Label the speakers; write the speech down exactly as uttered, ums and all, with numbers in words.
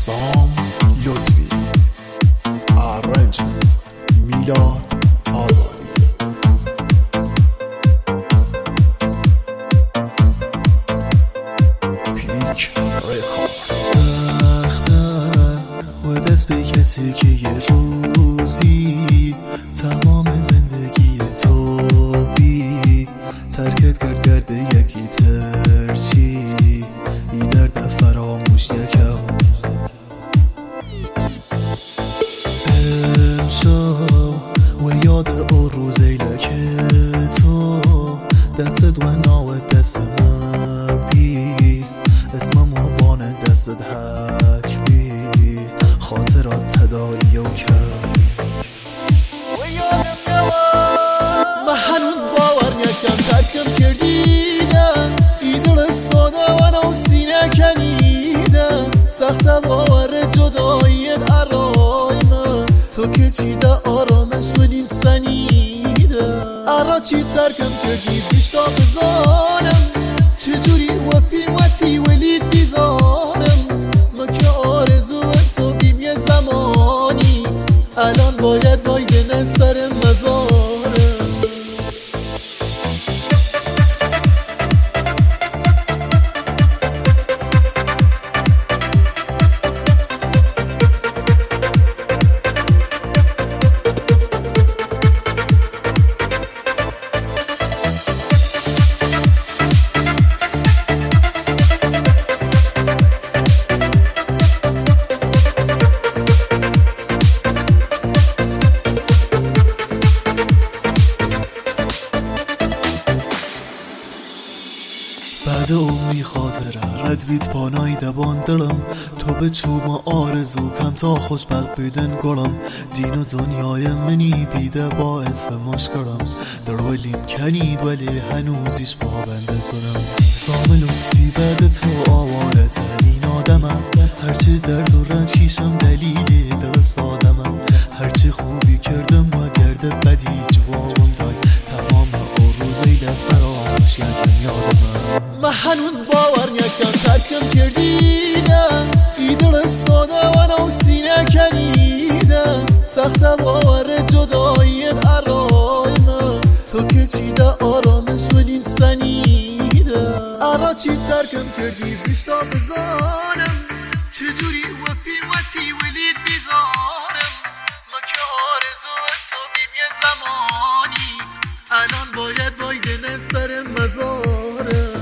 Speaker 1: سام لطفی، ارنجمنت میلاد آزادی. پیک رکورد.
Speaker 2: سخته و دست به کسی که یه روزی تمام زندگی تو بی ترکت کرد، گرده یکی ترچی این درد فراموش یکم امشب و یاد او روزی لکه تو دستت و ناوت دست من بی اسمم و بانه دستت حک بی خاطرات تدایی و کم من هنوز باور نکم ترکم کردیدم ای دل ساده و نو سینه کنیدم سخت باور جداییت ارای من تو که چیده آرامش ولیم سنیدم ارا چی ترکم کردی بیشتا بزانم چجوری و پیمتی ولید بیزارم ما که آرزو تو بیم یه زمانی الان باید بایدن سر مزارم. بعد عمری خاطره رد بیت پانایی دبان دلم تو به چوب آرزو کم تا خوشبخت بیدن گلم دین و دنیای منی بیده باعث مشکلم در ولیم کنید ولی هنوزیش با بنده زنم سام لطفی بعد تو آواره ترین آدمم هرچی درد و رنج کیشم دلیلی دل سادمم هرچی خوبی کردم و گرده بدی جوابم دای تمام او روزی فراموش یکم یادمم من هنوز باور نکم ترکم کردیدم ای دل ساده و نو سینه کنیدم سخت باور جداییت ارای من تو که چیده آرامش ولیم سنیدم ارا چی ترکم کردی بیشتا بزانم چجوری و پیمتی ولید بیزارم ما که آرزو تو بیم یه زمانی الان باید بایدن سر مزارم.